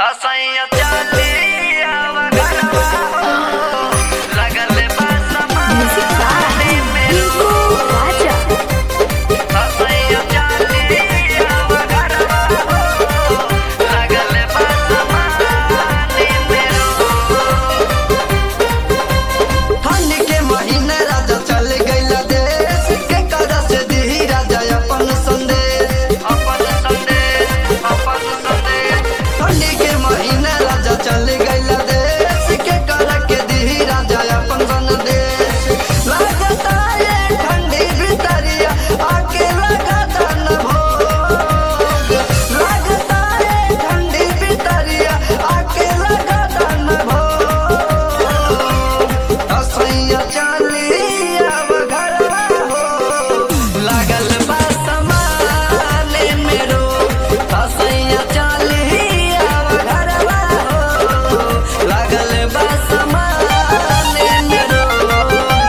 ससैया चली आवा घरवा हो, लगल बा समानी में राजा ससैया चली आवा घरवा हो, लगल बा समानी में ठंड के महीने राजा चल गइल देश के कर से दी राजा अपन संदेश। ठंड के महीने राजा चल गइल देश के कर के दी राजा अपन संदेश। लगता ये ठंडी भितरिया आके लगता न भोग। लगता ये ठंडी भितरिया आके लगता न भोग। ससैया चली आव घरवा हो, लागल बा समाने में रोग। ससैया चली आव घरवा हो, लागल बा समाने में रोग।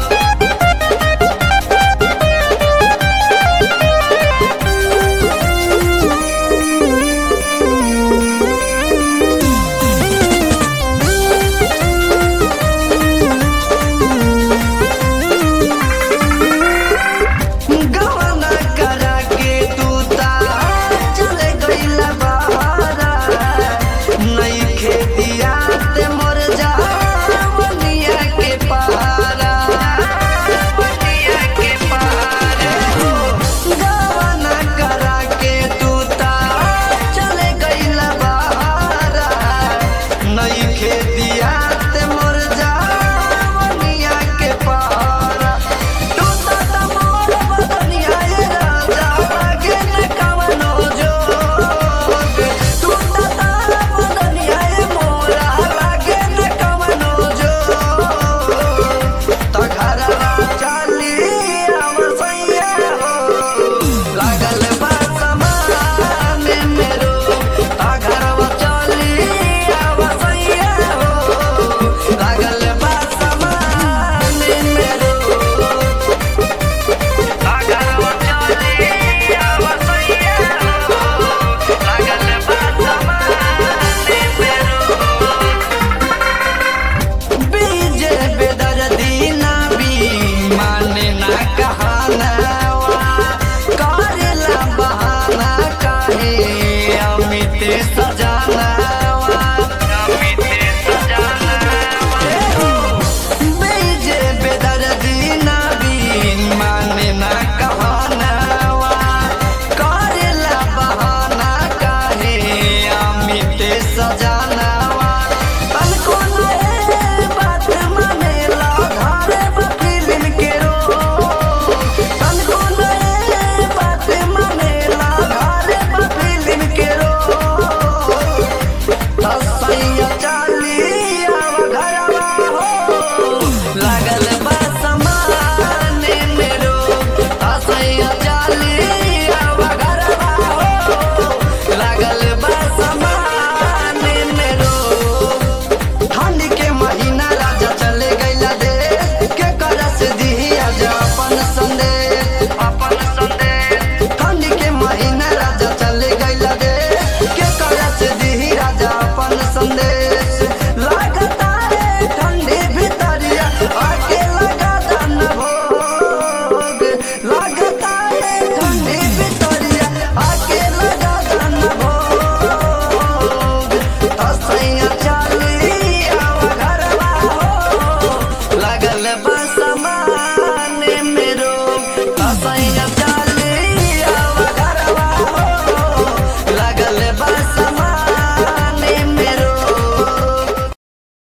गवाना करा के तू ता चले गइला बहारा। नइखे दिया ते मोर जवनिया के पारा। जवनिया के पारा हो। गवाना करा के तू ता चले गइला बहारा। नइखे दिया ते मोर जवनिया के पारा। तू ता मोर बदनिया ये राजा लागे न कवनो जोग। तू ता बदनिया ये मोरा लागे न कवनो जोग। त घरवा चली आव सैया हो, लागल बा समाने में रोग। त घरवा चली आव सैया हो, लागल बा समाने में रोग। घरवा चली आवा सैया हो, लगल बा समानी में बीजे बेदर्दी ना भी माने ना कहानावा। करेला बहाना काहे अमित सजाना